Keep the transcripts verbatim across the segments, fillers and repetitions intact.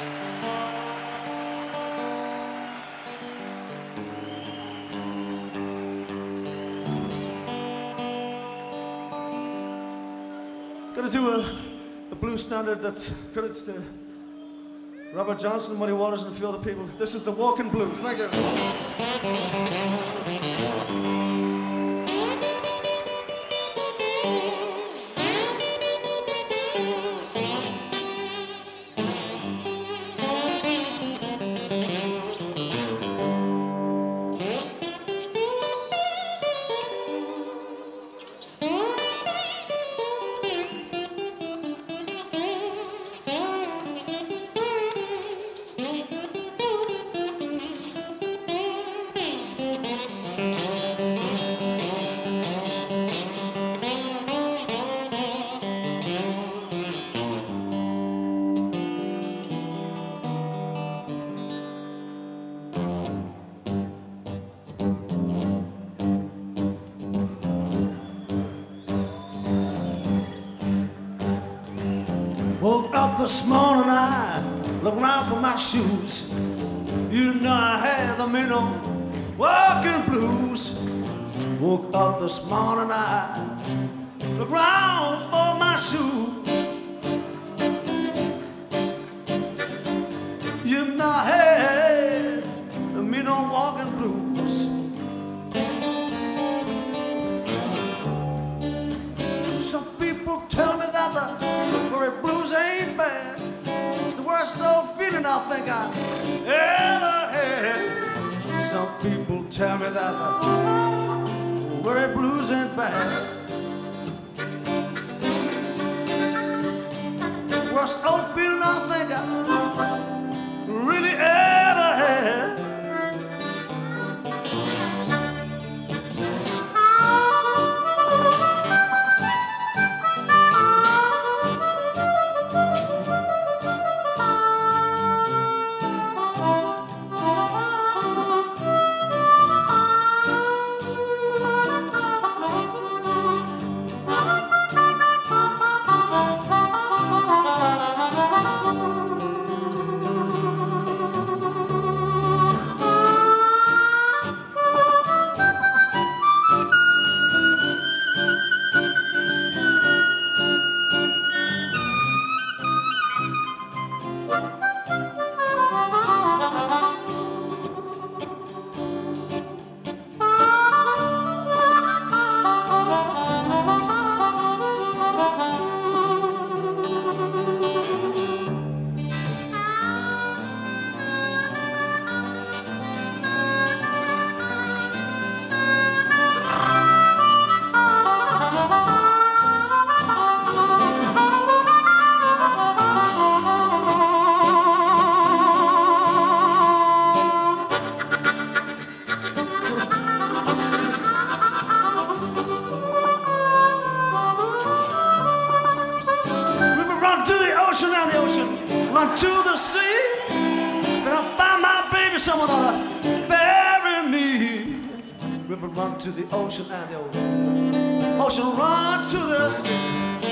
Gonna do a, a blues standard that's credits to Robert Johnson, Muddy Waters, and a few other people. This is the Walking Blues. Thank you. Woke up this morning, I looked around for my shoes. You know I had them in on walking blues. Woke up this morning, I looked around for my shoes. You know I had them in on walking blues. Some people tell me that the blues ain't bad. It's the worst old feeling I think I ever had. Some people tell me that the worry blues ain't bad. Worst old feeling I think I really ever had. Run to the sea, then I'll find my baby, someone ought to bury me. River, run to the ocean and the ocean. Ocean, run to the sea.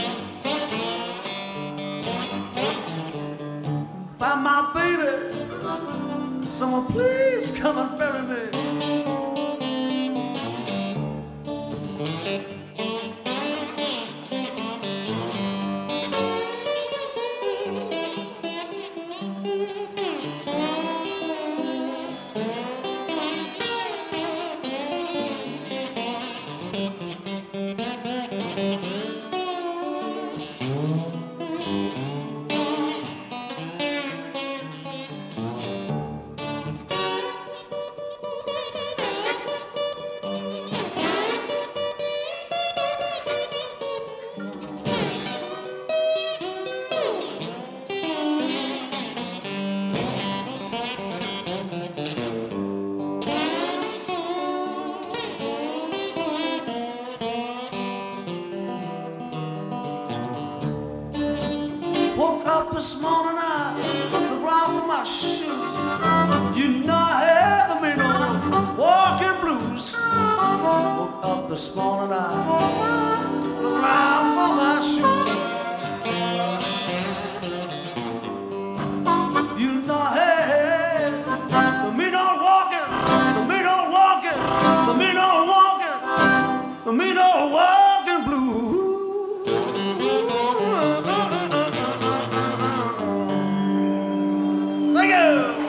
Find my baby, someone please come and bury me. Woke up this morning, I looked around for my shoes. You know I had them in on walking blues. Woke up this morning, I looked around for my shoes. You Thank you.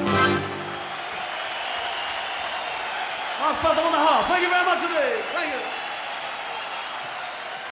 Our Father on the harp. Thank you very much indeed. Thank you.